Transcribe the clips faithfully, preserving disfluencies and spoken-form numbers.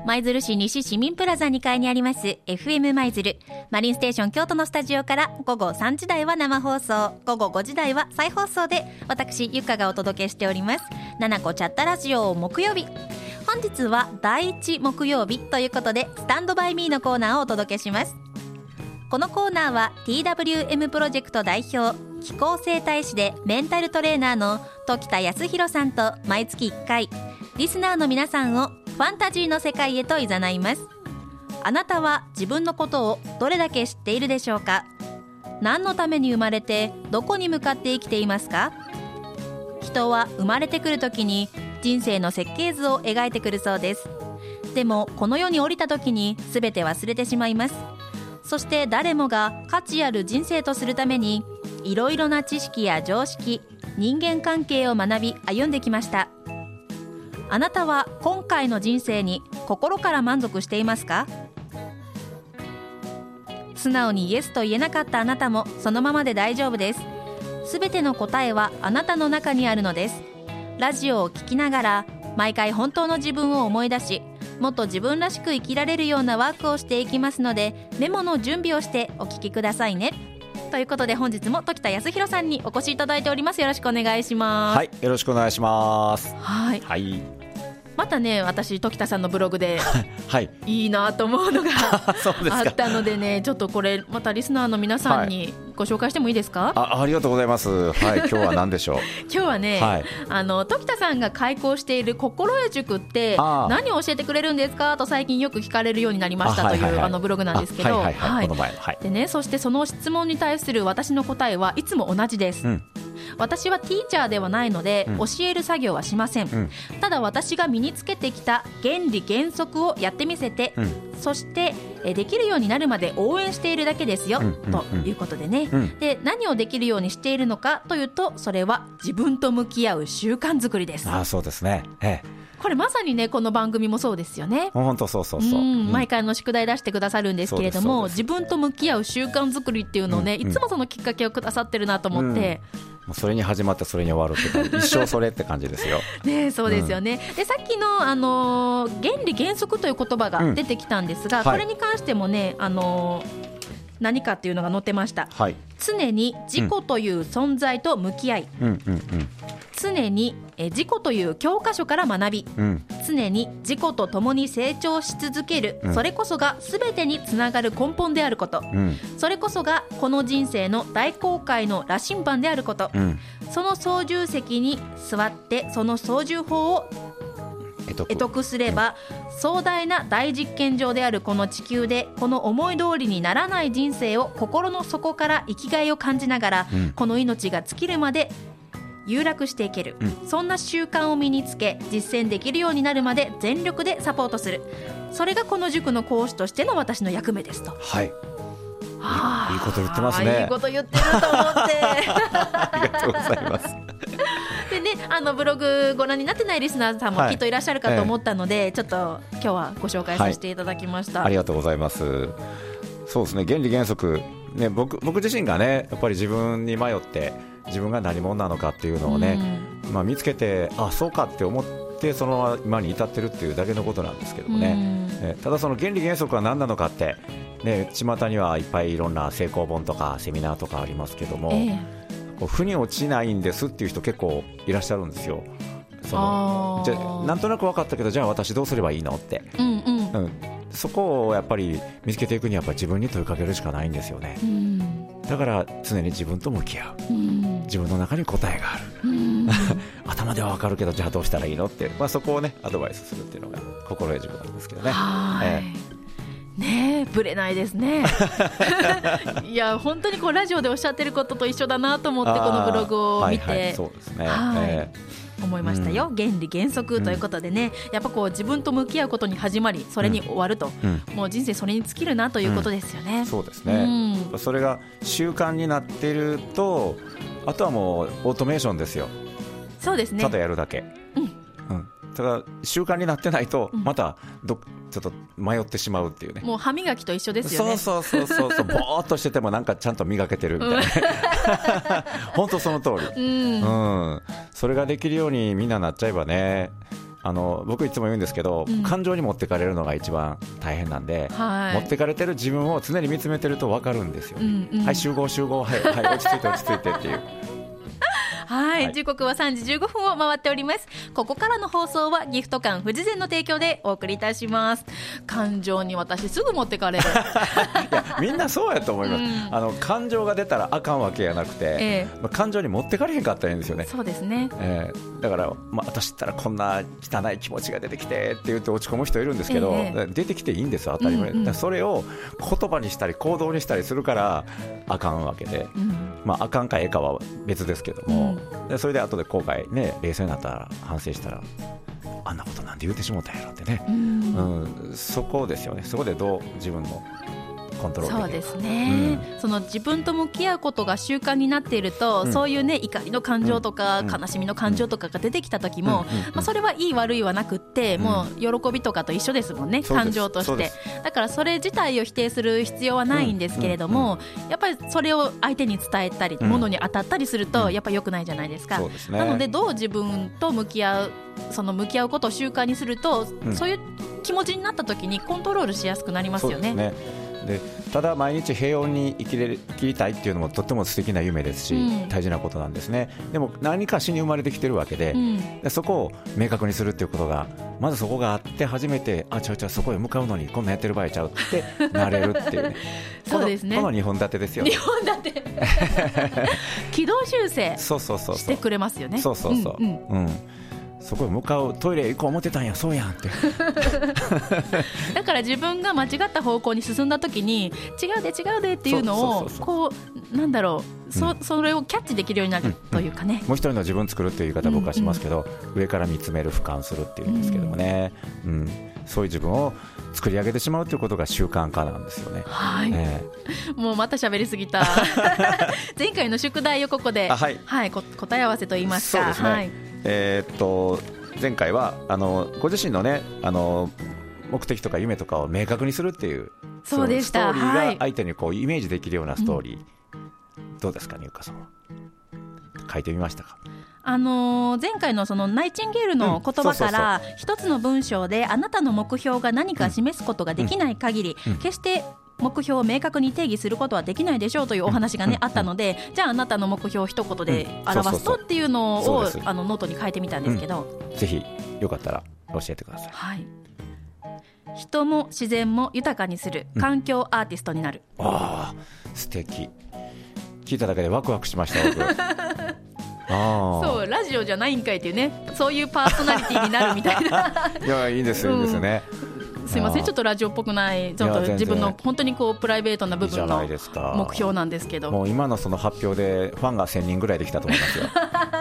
舞鶴市西市民プラザにかいにあります エフエム 舞鶴マリンステーション京都のスタジオから午後さんじ台は生放送、午後ごじ台は再放送で私ゆかがお届けしておりますななこチャットラジオ木曜日。本日はだいいち木曜日ということでスタンドバイミーのコーナーをお届けします。このコーナーは ティーダブリューエム プロジェクト代表、気候生態師でメンタルトレーナーの時田康弘さんと毎月いっかいリスナーの皆さんをファンタジーの世界へと誘います。あなたは自分のことをどれだけ知っているでしょうか？何のために生まれてどこに向かって生きていますか？人は生まれてくるときに人生の設計図を描いてくるそうです。でもこの世に降りたときに全て忘れてしまいます。そして誰もが価値ある人生とするためにいろいろな知識や常識、人間関係を学び歩んできました。あなたは今回の人生に心から満足していますか？素直にイエスと言えなかったあなたもそのままで大丈夫です。すべての答えはあなたの中にあるのです。ラジオを聞きながら毎回本当の自分を思い出し、もっと自分らしく生きられるようなワークをしていきますので、メモの準備をしてお聞きくださいね。ということで本日も時田康弘さんにお越しいただいております。よろしくお願いします。 はい、よろしくお願いします。 はい、 はい、 またね、私時田さんのブログで、はい、いいなと思うのがあったのでね、ちょっとこれまたリスナーの皆さんにご紹介してもいいですか？ はい、あ, ありがとうございます。はい、今日は何でしょう？ 今日はね、はい、あの時田さんが開講している心得塾って何を教えてくれるんですかと最近よく聞かれるようになりましたという、はいはいはい、あのブログなんですけど、でね、そしてその質問に対する私の答えはいつも同じです。うん、私はティーチャーではないので、うん、教える作業はしません。うん、ただ私が身につけてきた原理原則をやってみせて、うん、そしてえできるようになるまで応援しているだけですよ、うんうんうん、ということでね、うん、で何をできるようにしているのかというと、それは自分と向き合う習慣作りです。 あ、そうですね、ええ、 これまさにね、この番組もそうですよね。 本当そうそうそう、 うん、毎回の宿題出してくださるんですけれども、自分と向き合う習慣作りっていうのをね、うんうん、いつもそのきっかけをくださってるなと思って、 うん、もうそれに始まってそれに終わるって感じ、一生それって感じですよね、そうですよね、うん、でさっきの、あのー、原理原則という言葉が出てきたんですが、うん、これに関してもね、あのー、何かっていうのが載ってました、はい、常に自己という存在と向き合い、うんうんうんうん、常にえ自己という教科書から学び、うん、常に自己と共に成長し続ける、うん、それこそが全てにつながる根本であること、うん、それこそがこの人生の大航海の羅針盤であること、うん、その操縦席に座ってその操縦法を得得すれば、うん、壮大な大実験場であるこの地球でこの思い通りにならない人生を心の底から生きがいを感じながら、うん、この命が尽きるまで有楽していける、うん、そんな習慣を身につけ実践できるようになるまで全力でサポートする、それがこの塾の講師としての私の役目ですと。 はい、いいこと言ってますね。 いいこと言ってると思ってありがとうございますでね、あのブログご覧になってないリスナーさんもきっといらっしゃるかと思ったので、はい、えー、ちょっと今日はご紹介させていただきました、はい、 ありがとうございます。そうですね、原理原則、ね、僕, 僕自身がね、やっぱり自分に迷って自分が何者なのかっていうのをね、うん、まあ、見つけて、あ、そうかって思ってそのまま今に至ってるっていうだけのことなんですけどもね、うん、ね、ただその原理原則は何なのかって、ね、巷にはいっぱいいろんな成功本とかセミナーとかありますけども、えー、こう腑に落ちないんですっていう人結構いらっしゃるんですよ。そのじゃなんとなく分かったけど、じゃあ私どうすればいいのって、うんうんうん、そこをやっぱり見つけていくにはやっぱり自分に問いかけるしかないんですよね、うん、だから常に自分と向き合う、うん、自分の中に答えがある、うん、頭では分かるけどじゃあどうしたらいいのって、まあ、そこをねアドバイスするっていうのが心得塾なんですけどね。 はい、えーねえ、ぶれないですねいや本当にこうラジオでおっしゃってることと一緒だなと思ってこのブログを見て、はいはい、そうですね、はい、えー、思いましたよ、うん、原理原則ということでね、うん、やっぱこう自分と向き合うことに始まりそれに終わると、うんうん、もう人生それに尽きるなということですよね、 うん、そうですね、うん、それが習慣になっていると、あとはもうオートメーションですよ。 そうですね、 ただやるだけ、うんうん、ただ習慣になってないとまたどちょっと迷ってしまうっていうね、 もう歯磨きと一緒ですよね。 そうそうそうそうぼーっとしててもなんかちゃんと磨けてるみたいな、うん、本当その通り、うんうん、それができるようにみんななっちゃえばね、 あの僕いつも言うんですけど、うん、感情に持ってかれるのが一番大変なんで、はい、持ってかれてる自分を常に見つめてると分かるんですよね、うんうん、はい集合集合、はい、はい、落ち着いて落ち着いてっていうはい、はい、時刻はさんじじゅうごふんを回っております。ここからの放送はギフト館富士膳の提供でお送りいたします。感情に私すぐ持ってかれるいやみんなそうやと思います、うん、あの感情が出たらあかんわけやなくて、ええまあ、感情に持ってかれへんかったらいいんですよね。 そうですね、 えー、だから、まあ、私ったらこんな汚い気持ちが出てきてって言って落ち込む人いるんですけど、え、出てきていいんですよ当たり前、うんうん、それを言葉にしたり行動にしたりするからあかんわけで、うんまあ、あかんかええかは別ですけども、うん、でそれで後で後悔ね冷静になったら反省したらあんなことなんて言うてしもうたんやろってね、うんうん、そこですよね。そこでどう自分のコントロールできるか。 そうですね、うん、その自分と向き合うことが習慣になっていると、うん、そういうね怒りの感情とか、うん、悲しみの感情とかが出てきた時も、うんまあ、それはいい悪いはなくって、うん、もう喜びとかと一緒ですもんね、感情として。だからそれ自体を否定する必要はないんですけれども、うんうん、やっぱりそれを相手に伝えたり、うん、物に当たったりするとやっぱり良くないじゃないですか、そうですね、なのでどう自分と向き合うその向き合うことを習慣にすると、うん、そういう気持ちになった時にコントロールしやすくなりますよね。 そうですね。でただ毎日平穏に生きれ生きりたいっていうのもとっても素敵な夢ですし、うん、大事なことなんですね。でも何かしに生まれてきてるわけで、うん、でそこを明確にするっていうことがまずそこがあって初めてあちゃうちゃうそこへ向かうのにこんなんやってる場合ちゃうってなれるっていう、ね、 そうですね。 このにほん立てですよね。 にほん立て軌道修正してくれますよね。 そうそうそう、うんうんうん、そこへ向かうトイレ行こう思ってたんやそうやんってだから自分が間違った方向に進んだ時に違うで違うでっていうのをこうなんだろう そ, それをキャッチできるようになるというかね、 うんうん、もう一人の自分作るっていう言い方僕はしますけど、うんうん、上から見つめる俯瞰するっていうんですけどもね、うんうん、そういう自分を作り上げてしまうということが習慣化なんですよね。 はい、えー、もうまた喋りすぎた前回の宿題をここで、はいはい、答え合わせといいますか。そうですね、はい、 えー、っと前回はあのご自身のねあの目的とか夢とかを明確にするっていうそうでした。 ストーリーが相手にこうイメージできるようなストーリー、うん、どうですかね、ゆかさんは書いてみましたか。 あのー、前回のそのナイチンゲールの言葉から一つの文章であなたの目標が何か示すことができない限り、うんうん、決して目標を明確に定義することはできないでしょうというお話が、ねうん、あったので、じゃああなたの目標を一言で表すとっていうのをあのノートに書いてみたんですけど、 うん、ぜひよかったら教えてください。 はい、人も自然も豊かにする環境アーティストになる、 うん、あー素敵。聞いただけでワクワクしました僕あそうラジオじゃないんかいっていうね、そういうパーソナリティになるみたいないやいいですよ、いいですよね、 うん、すいませんちょっとラジオっぽくないちょっと自分の本当にこうプライベートな部分の目標なんですけど、 もう今のその発表でファンがせんにんぐらいできたと思いますよ、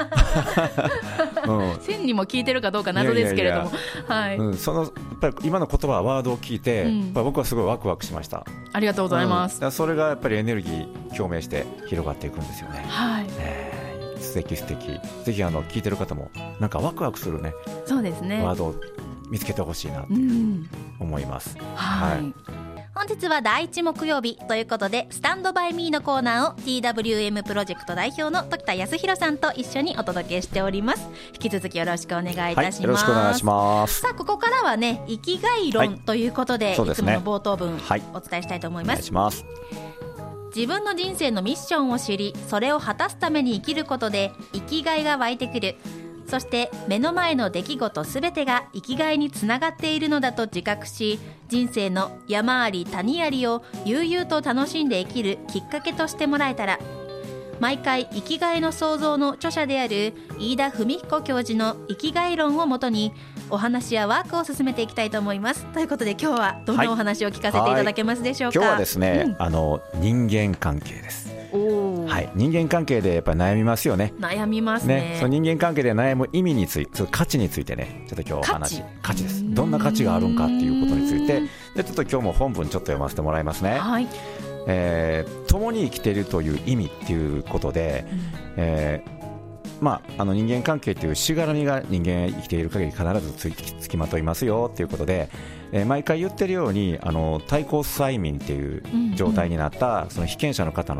うん、 せんにんも聞いてるかどうか謎ですけれども、はい、うん、 そのやっぱり今の言葉ワードを聞いて、うん、やっぱ僕はすごいワクワクしました。 ありがとうございます、 うん、それがやっぱりエネルギー共鳴して広がっていくんですよね。 はい、 えー、素敵素敵。ぜひあの聞いてる方もなんかワクワクするね、そうですね、ワードを見つけてほしいなって思います、うん、はい、はい。 本日はだいいち木曜日ということでスタンドバイミーのコーナーを ティーダブリューエム プロジェクト代表の時田康弘さんと一緒にお届けしております。引き続きよろしくお願いいたします、はい、 よろしくお願いします。 さあここからはね生きがい論ということで、はい、いつもの冒頭文、はい、お伝えしたいと思います。 お願いします。 自分の人生のミッションを知りそれを果たすために生きることで生きがいが湧いてくる。そして目の前の出来事すべてが生きがいにつながっているのだと自覚し、人生の山あり谷ありを悠々と楽しんで生きるきっかけとしてもらえたら。毎回生きがいの創造の著者である飯田文彦教授の生きがい論をもとにお話やワークを進めていきたいと思います。ということで今日はどんなお話を聞かせていただけますでしょうか。 はい、今日はですね、うん、あの人間関係です。お、はい、人間関係でやっぱり悩みますよね。 悩みます ね, ね。その人間関係で悩む意味について、その価値についてね、ちょっと今日お話、価値です。どんな価値があるんかっていうことについて、でちょっと今日も本文ちょっと読ませてもらいますね。はい、えー、共に生きているという意味っていうことで、うん、えーまあ、あの人間関係というしがらみが人間生きている限り必ずつき、つきまといますよということで、えー、毎回言ってるようにあの対抗催眠っていう状態になった、うんうん、その被験者の方の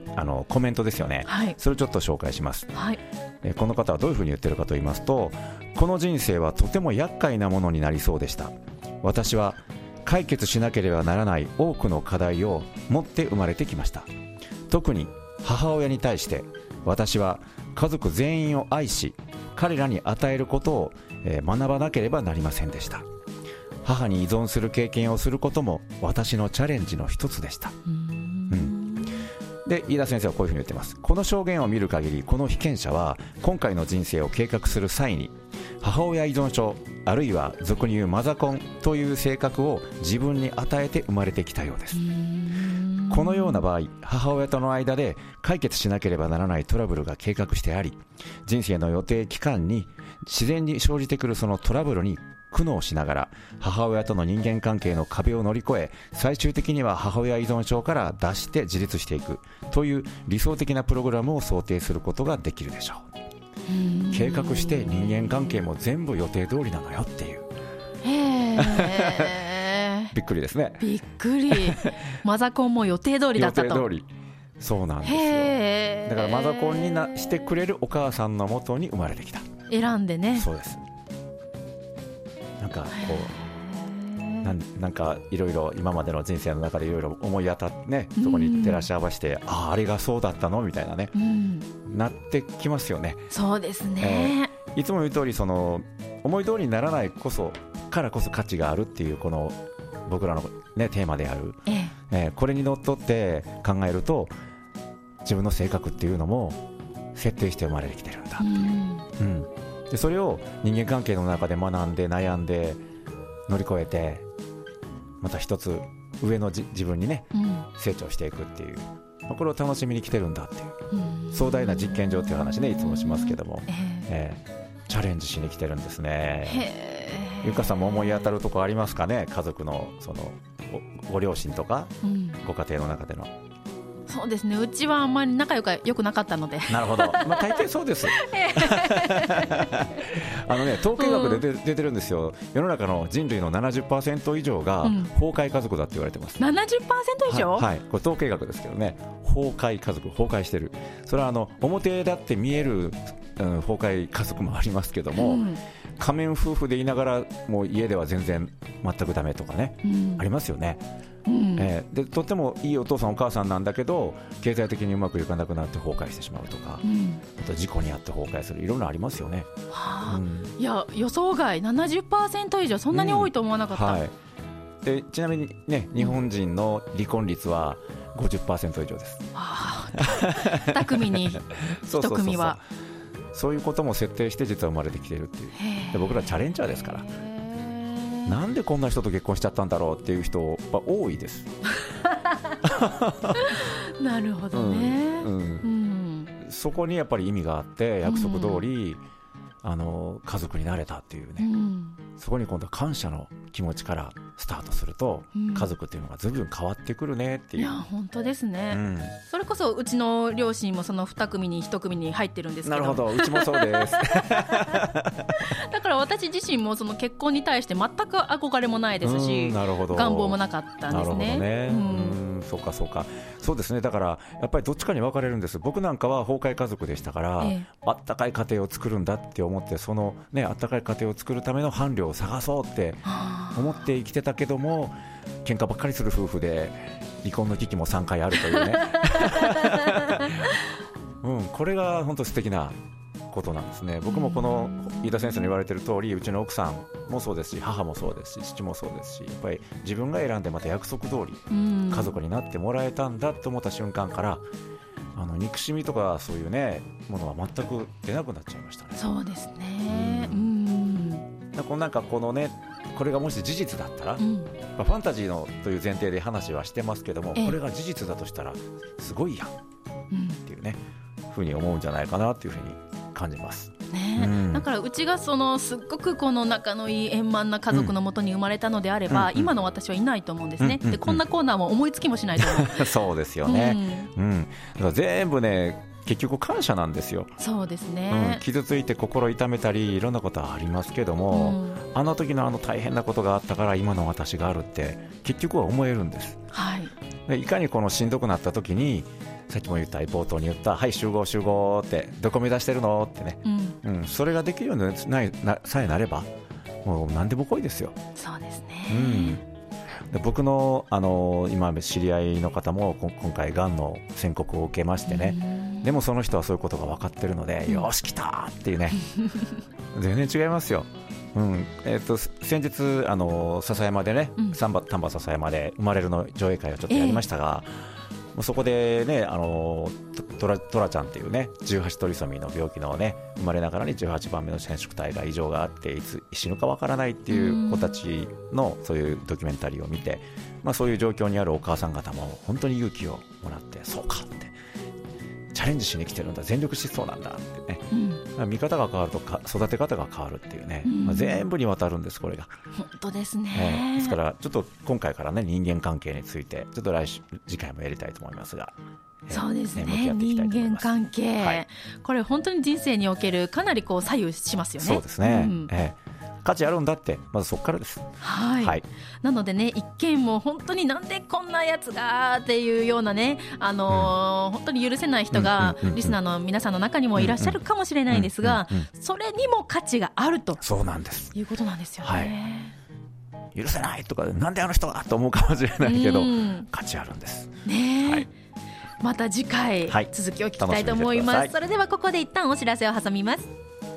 あのコメントですよね、 はい、 それをちょっと紹介します、 はい、 えこの方はどういうふうに言ってるかと言いますと、この人生はとても厄介なものになりそうでした。私は解決しなければならない多くの課題を持って生まれてきました。特に母親に対して私は家族全員を愛し、彼らに与えることを、えー、学ばなければなりませんでした。母に依存する経験をすることも私のチャレンジの一つでした。うん、で飯田先生はこういうふうに言ってます。この証言を見る限り、この被験者は今回の人生を計画する際に母親依存症、あるいは俗に言うマザコンという性格を自分に与えて生まれてきたようです。このような場合、母親との間で解決しなければならないトラブルが計画してあり、人生の予定期間に自然に生じてくるそのトラブルに苦悩しながら母親との人間関係の壁を乗り越え、最終的には母親依存症から脱して自立していくという理想的なプログラムを想定することができるでしょう。計画して人間関係も全部予定通りなのよっていう。へーびっくりですね。 びっくりマザコンも予定通りだったと。 予定通り、そうなんですよ。だからマザコンになしてくれるお母さんのもとに生まれてきた。 選んでね。 そうです。なんかこうなんなんかいろいろ今までの人生の中でいろいろ思い当たってね、そこに照らし合わせて、うん、あああれがそうだったのみたいなね、うん、なってきますよね。 そうですね、 えー、いつも言う通り、その思い通りにならないこそからこそ価値があるっていう、この僕らの、ね、テーマである、えええー、これにのっとって考えると、自分の性格っていうのも設定して生まれてきてるんだっていう、うんうん、でそれを人間関係の中で学んで悩んで乗り越えて、また一つ上のじ自分にね、うん、成長していくっていう、まあ、これを楽しみに来てるんだっていう、うん、壮大な実験場っていう話ね、いつもしますけども、えーえー、チャレンジしに来てるんですね。ゆかさんも思い当たるところありますかね。家族のその ご, ご両親とか、うん、ご家庭の中での。 そうですね、うちはあんまり仲良くよくなかったので。 なるほど、まあ、大抵そうですあの、ね、統計学で 出, 出てるんですよ。世の中の人類の ななじゅっパーセント 以上が崩壊家族だって言われてます、 うん、ななじゅっパーセント 以上、 はいはい、これ統計学ですけどね。崩壊家族、崩壊してる。それはあの表だって見える、うん、崩壊家族もありますけども、うん、仮面夫婦でいながらもう家では全然全くダメとかね、うん、ありますよね、うんえー、でとってもいいお父さんお母さんなんだけど、経済的にうまくいかなくなって崩壊してしまうとか、うん、あと事故に遭って崩壊する、いろんなありますよね、 はあうん、いや予想外 ななじゅっパーセント 以上、そんなに多いと思わなかった、うんはい、 でちなみに、ね、日本人の離婚率は ごじゅっパーセント 以上です、 はあ、に組にいち組はそういうことも設定して実は生まれてきているっていう。で僕らチャレンジャーですから、なんでこんな人と結婚しちゃったんだろうっていう人は多いですなるほどね、うんうん、 そこにやっぱり意味があって、約束通り、うん、あの家族になれたっていうね、うん、そこに今度は感謝の気持ちからスタートすると、うん、家族っていうのがずいぶん変わってくるねっていう。 いや本当ですね、うん、それこそうちの両親もそのに組にいち組に入ってるんですけど。 なるほど、うちもそうですだから私自身もその結婚に対して全く憧れもないですし、 なるほど、 願望もなかったんですね。なるほどね、うん、 そうかそうか、そうですね。だからやっぱりどっちかに分かれるんです。僕なんかは崩壊家族でしたから、ええ、あったかい家庭を作るんだって思って、その、ね、あったかい家庭を作るための伴侶を探そうって思って生きてたけども、喧嘩ばっかりする夫婦で離婚の危機もさんかいあるというね、うん、これが本当素敵なことなんですね。僕もこの飯田先生の言われている通り、うちの奥さんもそうですし、母もそうですし、父もそうですし、やっぱり自分が選んでまた約束通り家族になってもらえたんだと思った瞬間から、あの憎しみとかそういうねものは全く出なくなっちゃいましたね。 そうですね、うん、 うん、なんかこのね、これがもし事実だったら、うん、まあ、ファンタジーのという前提で話はしてますけども、これが事実だとしたらすごいやん、うん、っていうねふうに思うんじゃないかなっていうふうに感じますね、うん、だからうちがそのすっごくこの仲のいい円満な家族のもとに生まれたのであれば、うん、今の私はいないと思うんですね、うんうんうん、でこんなコーナーも思いつきもしないと思うそうですよね、うんうん、だから全部ね結局感謝なんですよ。 そうですね、 うん、傷ついて心痛めたりいろんなことはありますけども、うん、あの時のあの大変なことがあったから今の私があるって結局は思えるんです、はい、でいかにこのしんどくなった時にさっきも言った冒頭に言ったはい集合集合ってどこ目指してるのってね、うんうん、それができるようにななさえなればもう何でも来いですよ。 そうですね、 うん、で僕の、あのー、今知り合いの方も今回がんの宣告を受けましてね、でもその人はそういうことが分かってるので、うん、よし来たっていうね全然違いますよ。うんえー、と先日あの笹山でね、うん、丹波笹山で生まれるの上映会をちょっとやりましたが、えー、もうそこでねあのトラ、トラちゃんっていうねじゅうはちトリソミーの病気のね生まれながらにじゅうはちばんめの染色体が異常があっていつ死ぬかわからないっていう子たちのそういうドキュメンタリーを見て、まあ、そういう状況にあるお母さん方も本当に勇気をもらってそうかってチャレンジしに来てるんだ全力疾走なんだってね、うん、見方が変わるとか育て方が変わるっていうね、うんまあ、全部にわたるんですこれが。 本当ですね、 えー、ですからちょっと今回からね人間関係についてちょっと来週次回もやりたいと思いますが、 そうですね、ね人間関係、はい、これ本当に人生におけるかなりこう左右しますよね。 そうですね、うんえー価値あるんだってまずそこからです、 はいはい、なのでね一見も本当になんでこんなやつがっていうようなね、あのーうん、本当に許せない人がリスナーの皆さんの中にもいらっしゃるかもしれないですが、それにも価値があるとそうなんですいうことなんですよね、 はい、許せないとかなんであの人がと思うかもしれないけど、うん、価値あるんですね、はい、 また次回、はい、続きを聞きたいと思います。それではここで一旦お知らせを挟みます。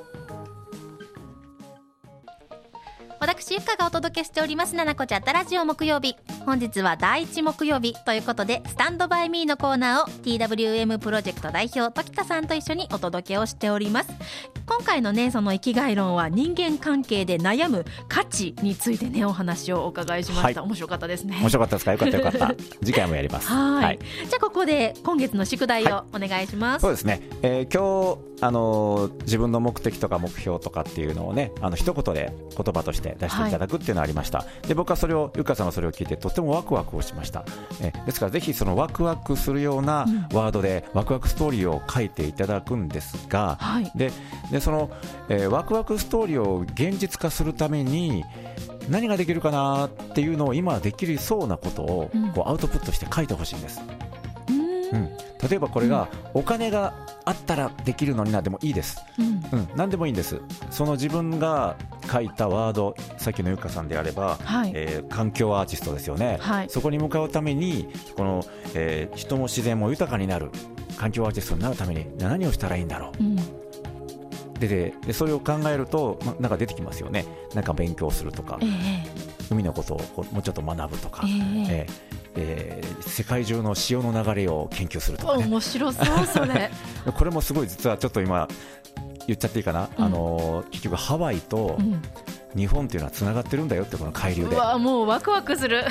私ゆっかがお届けしておりますななこチャットラジオ木曜日、本日は第一木曜日ということでスタンドバイミーのコーナーを ティーダブリューエム プロジェクト代表時田さんと一緒にお届けをしております。今回のねその生きがい論は人間関係で悩む価値についてねお話をお伺いしました、はい、面白かったですね。 面白かったですか。よかったよかった次回もやりますはい、はい、じゃあここで今月の宿題をお願いします、 はい、そうですね、えー、今日あのー、自分の目的とか目標とかっていうのをねあの一言で言葉として出していただくっていうのがありました、はい、で僕はそれをゆっかさんのそれを聞いてとってもワクワクをしました、えですからぜひそのワクワクするようなワードでワクワクストーリーを書いていただくんですが、はい、で, でその、えー、ワクワクストーリーを現実化するために何ができるかなっていうのを今できるそうなことをこうアウトプットして書いてほしいんです、うん、例えばこれがお金があったらできるのになでもいいです、うんうん、何でもいいんです。その自分が書いたワードさっきのゆっかさんであれば、はいえー、環境アーティストですよね、はい、そこに向かうためにこの、えー、人も自然も豊かになる環境アーティストになるために何をしたらいいんだろう、うんでででそれを考えると、ま、なんか出てきますよね。なんか勉強するとか、えー、海のことをもうちょっと学ぶとか、えーえーえー、世界中の潮の流れを研究するとか、ね、 面白そうそれこれもすごい実はちょっと今言っちゃっていいかな、うん、あの結局ハワイと日本っていうのはつながってるんだよってこの海流で、 うわもうワクワクする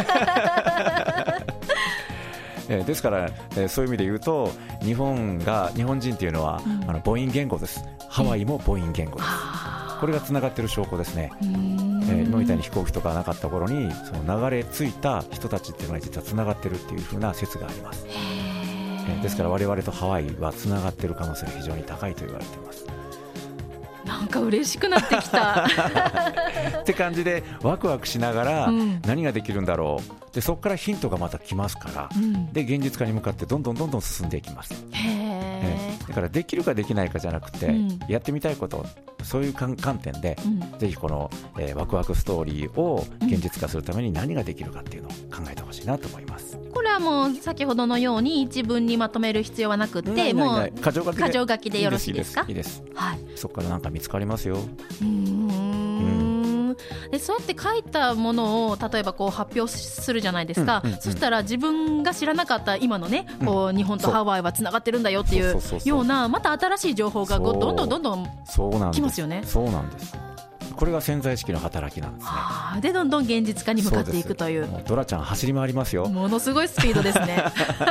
えー、ですから、えー、そういう意味で言うと日本が日本人っていうのは、うん、あの母音言語です。ハワイも母音言語です、えー、これがつながってる証拠ですね。えー、今みたいに飛行機とかなかった頃にその流れ着いた人たちっていうのが実はつながってるっていう風な説があります、えー、ですから我々とハワイはつながってる可能性が非常に高いと言われています。 なんか嬉しくなってきたって感じでワクワクしながら何ができるんだろう、でそこからヒントがまた来ますから、うん、で現実化に向かってどんどんどんどん進んでいきます。へー、だからできるかできないかじゃなくて、うん、やってみたいことそういう観点で、うん、ぜひこの、えー、ワクワクストーリーを現実化するために何ができるかっていうのを考えてほしいなと思います。 これはもう先ほどのように一文にまとめる必要はなくて、ないないない、もう箇条書きで、箇条書きでよろしいですか。 いいです、いいです、はい、そこから何か見つかりますよ。 うーん、でそうやって書いたものを例えばこう発表するじゃないですか、うんうんうん、そしたら自分が知らなかった今のね、うん、こう日本とハワイはつながってるんだよっていうようなまた新しい情報がどんどんどんどん来ますよね。 そうなんです。これが潜在意識の働きなんですね。 でどんどん現実化に向かっていくという。 ドラちゃん走り回りますよ。 ものすごいスピードですね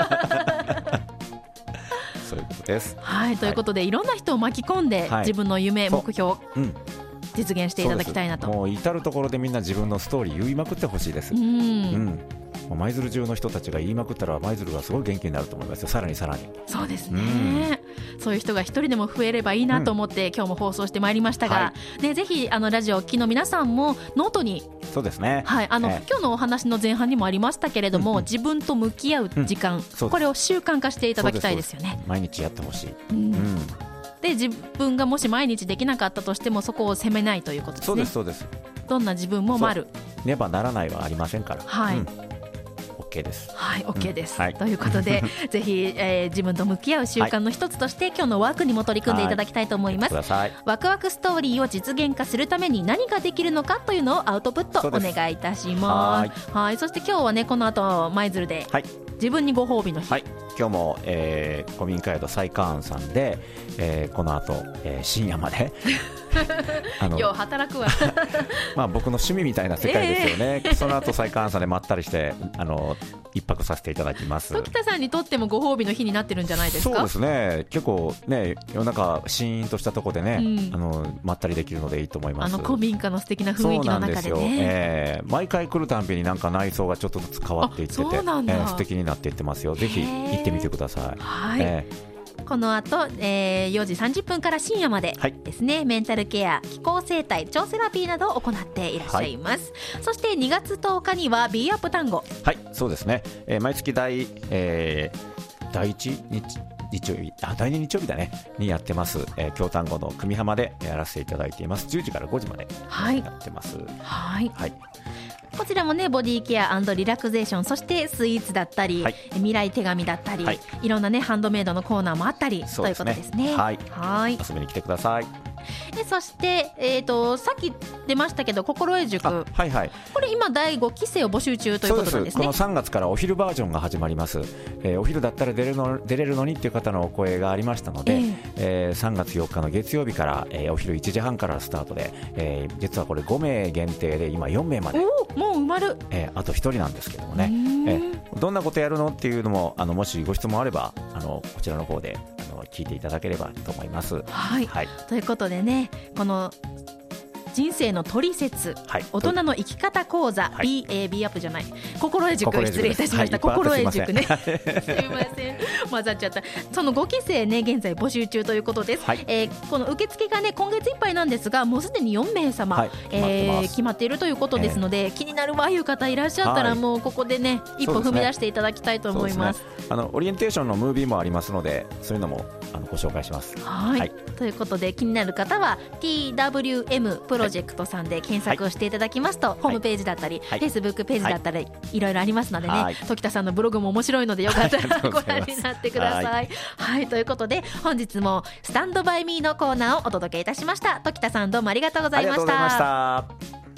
そういうことです、 はい、ということで、はい、いろんな人を巻き込んで、はい、自分の夢目標、うん、実現していただきたいなと。 もう至るところでみんな自分のストーリー言いまくってほしいです。うん、うん舞鶴中の人たちが言いまくったら舞鶴がすごい元気になると思いますよ。さらにさらに。 そうですね、うん、そういう人が一人でも増えればいいなと思って、うん、今日も放送してまいりましたが、はい、ね、ぜひあのラジオをお聞きの皆さんもノートにそうですね、 はい、あの、えー、今日のお話の前半にもありましたけれども、うんうん、自分と向き合う時間、うん、これを習慣化していただきたいですよね。 毎日やってほしい、 うんうん、で自分がもし毎日できなかったとしてもそこを責めないということですね。 そうですそうです。 どんな自分も丸ねばならないはありませんから、 はい、うん、 OK です。 はい、OK です、 うん、はい、 ということでぜひ、えー、自分と向き合う習慣の一つとして、はい、今日のワークにも取り組んでいただきたいと思います。ワクワクストーリーを実現化するために何ができるのかというのをアウトプットお願いいたします。はい、そして今日はねこの後舞鶴で、はい、自分にご褒美の日、 はい、今日も、えー、古民家宿西海岸さんで、えー、この後、えー、深夜まであのよう働くわまあ僕の趣味みたいな世界ですよね、えー、その後西海岸さんでまったりしてあの一泊させていただきます。 時田さんにとってもご褒美の日になってるんじゃないですか。 そうですね、結構ね夜中シーンとしたところでね、うん、あのまったりできるのでいいと思います。 あの古民家の素敵な雰囲気の中でね。そうなんですよ、 えー、毎回来るたんびになんか内装がちょっとずつ変わっていってて、えー、素敵になっていってますよ。ぜひ行ってみてください。 はい、 えー、この後、えー、よじさんじゅっぷんから深夜までですね、はい、メンタルケア、気候生態、腸セラピーなどを行っていらっしゃいます、はい、そしてにがつとおかには B アップ単語、 はい、そうですね、えー、毎月第、えー、第一日日曜日、あ、第二日曜日だねにやってます、えー、京単語の組浜でやらせていただいています。じゅうじからごじまでやってます。 はい、 はい、 こちらもねボディケア&リラクゼーション、そしてスイーツだったり、はい、未来手紙だったり、はい、いろんなねハンドメイドのコーナーもあったり、ということですね。 はい、 はい、 遊びに来てください。 でそして、えー、とさっき出ましたけど心得塾、 はいはい、 これ今だいごきせいを募集中ということなんですね。 このさんがつからお昼バージョンが始まります、えー、お昼だったら出れるの、出れるのにっていう方のお声がありましたので、えーえー、さんがつよっかの月曜日から、えー、お昼いちじはんからスタートで、えー、実はこれごめい限定で今よんめいまで、 おもう埋まる、 えー、あとひとりなんですけどもね、えー、どんなことやるのっていうのもあのもしご質問あればあのこちらの方であの聞いていただければと思います。 はい、はい、ということでね、この人生のトリセツ、はい、大人の生き方講座、はい、B、えー、B アップじゃない心得塾、失礼いたしました、はい、心得塾ねすいません混ざっちゃった。そのごきせいね現在募集中ということです、はい、えー、この受付がね今月いっぱいなんですがもうすでによんめいさま、はい、決まってます、えー、決まっているということですので、えー、気になるわいう方いらっしゃったら、はい、もうここでね一歩踏み出していただきたいと思います。 そうですね、あのオリエンテーションのムービーもありますのでそういうのもあのご紹介します。 はい、はい、ということで気になる方は ティーダブリューエム プロジェクトさんで検索をしていただきますと、はい、ホームページだったり、はい、Facebook ページだったり、はい、いろいろありますのでね、はい、時田さんのブログも面白いのでよかったらご覧になってください。はい、はい、ということで本日もスタンドバイミーのコーナーをお届けいたしました。時田さんどうもありがとうございました。 ありがとうございました。